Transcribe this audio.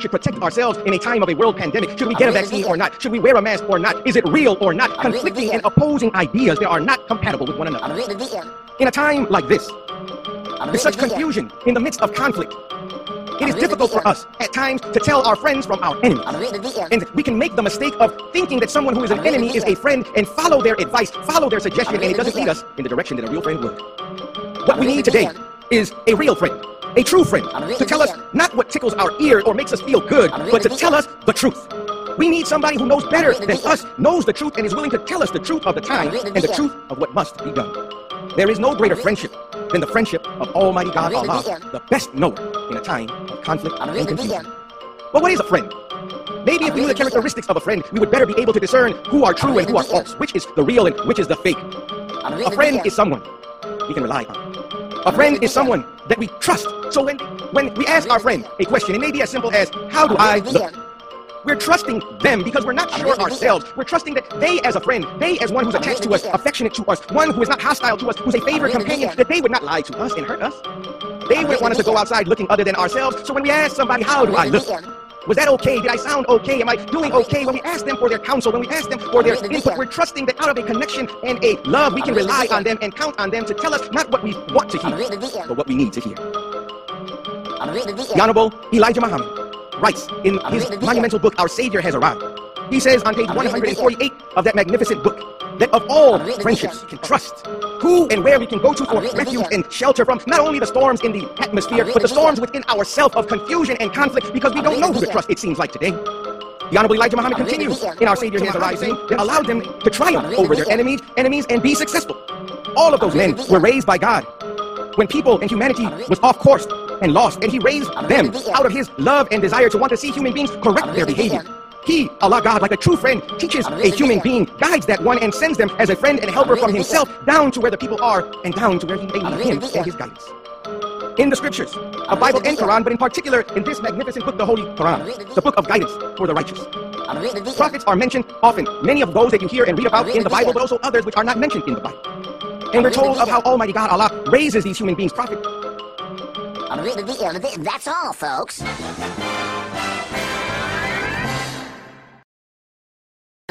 should protect ourselves in a time of a world pandemic. Should we get a vaccine or not? Should we wear a mask or not? Is it real or not? Conflicting and opposing ideas that are not compatible with one another. In a time like this, with such confusion in the midst of conflict, it is difficult for us at times to tell our friends from our enemies. And we can make the mistake of thinking that someone who is an enemy is a friend and follow their advice, follow their suggestion, and it doesn't lead us in the direction that a real friend would. What we need today is a real friend, a true friend, to tell us not what tickles our ear or makes us feel good, but to tell us the truth. We need somebody who knows better than us, knows the truth, and is willing to tell us the truth of the time and the truth of what must be done. There is no greater friendship than the friendship of Almighty God Allah, the best knower in a time of conflict and confusion. But what is a friend? Maybe if we knew the characteristics of a friend, we would better be able to discern who are true and who are false, which is the real and which is the fake. A friend is someone we can rely on. A friend is someone that we trust. So when we ask our friend a question, it may be as simple as, how do I look? We're trusting them because we're not sure ourselves. We're trusting that they as a friend, they as one who's attached to us, affectionate to us, one who is not hostile to us, who's a favorite companion, that they would not lie to us and hurt us. They wouldn't want us to go outside looking other than ourselves. So when we ask somebody, how do I look? Was that okay? Did I sound okay? Am I doing okay? When we ask them for their counsel, when we ask them for their input, we're trusting that out of a connection and a love, we can rely on them and count on them to tell us not what we want to hear, but what we need to hear. The Honorable Elijah Muhammad writes in his monumental book, Our Savior Has Arrived. He says on page 148 of that magnificent book that of all friendships we can trust, who and where we can go to for refuge and shelter from not only the storms in the atmosphere, but the storms within ourselves of confusion and conflict, because we don't know who to trust, it seems like today. The Honorable Elijah Muhammad continues in Our Savior Has Arrived, saying that allowed them to triumph over their enemies and be successful. All of those men were raised by God when people and humanity was off course and lost, and he raised them out of his love and desire to want to see human beings correct their behavior. He, Allah God, like a true friend, teaches a human being, guides that one, and sends them as a friend and helper from himself down to where the people are and down to where they need him and his guidance. In the scriptures, the Bible and Quran, but in particular in this magnificent book, the Holy Quran, the book of guidance for the righteous. Prophets are mentioned often, many of those that you hear and read about in the Bible, but also others which are not mentioned in the Bible. And we're told of how Almighty God, Allah, raises these human beings prophets. That's all, folks.